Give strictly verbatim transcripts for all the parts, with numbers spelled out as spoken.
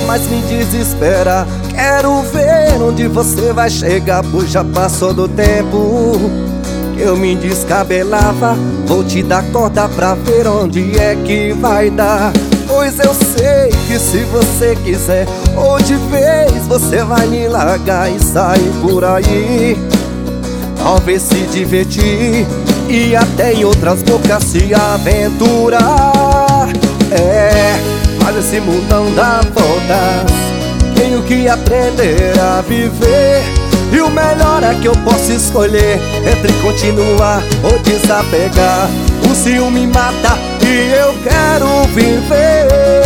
mas me desespera. Quero ver onde você vai chegar, pois já passou do tempo que eu me descabelava. Vou te dar corda pra ver onde é que vai dar. Pois eu sei que se você quiser, ou de vez você vai me largar e sair por aí, talvez se divertir e até em outras bocas se aventurar. É, mas esse mundão dá voltas, tenho que aprender a viver. E o melhor é que eu posso escolher entre continuar ou desapegar. O ciúme mata e eu quero viver.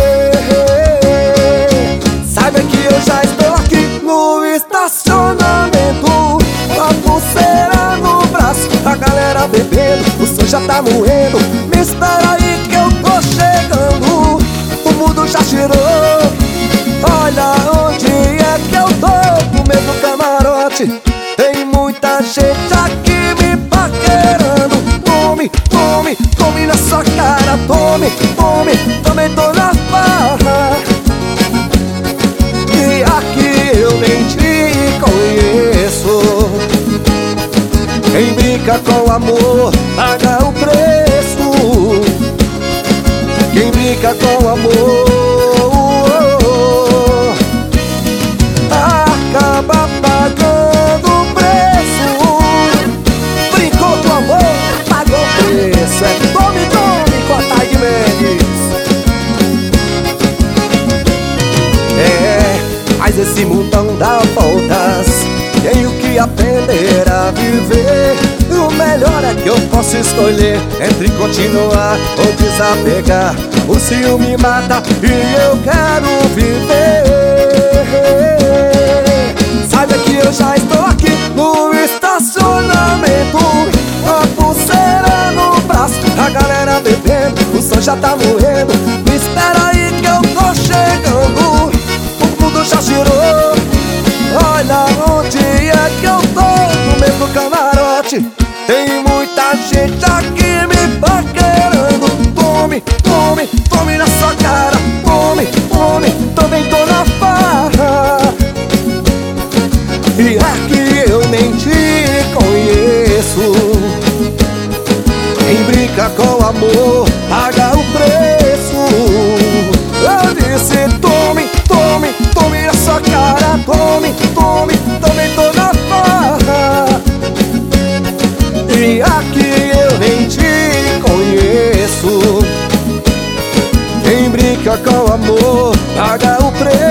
Saiba que eu já estou aqui no estacionamento, com a pulseira no braço, a galera bebendo, o som já tá moendo. Me espera aí que eu tô chegando, o mundo já girou. Olha onde é que eu tô, no meio do camarote. Tem muita gente aqui me paquerando. Tome, tome, tome na sua cara. Tome, tome, também tô na farra. E aqui eu nem te conheço. Quem brinca com amor paga o preço. Quem brinca com amor acaba pagando o preço. Brincou com amor, pagou o preço. É tome, tome com a Thay Mendes. É, mas esse mundão dá voltas, tenho que aprender a viver. E o melhor é que eu posso escolher entre continuar ou desapegar. O ciúme mata e eu quero viver. Saiba que eu já estou aqui no estacionamento, com a pulseira no braço, a galera bebendo, o som já tá moendo. Me espera aí que eu tô chegando, o mundo já girou. Olha onde é que eu tô, no meio do camarote. Tem muita gente aqui me paquerando. Tome, tome, tome na sua cara. Tome, tome, também tô na farra. E aqui eu nem te conheço. Quem brinca com amor paga o preço. Eu disse tome, tome, tome na sua cara. Tome, tome, também tô na farra. E aqui eu nem te conheço. Quem brinca com amor paga o preço.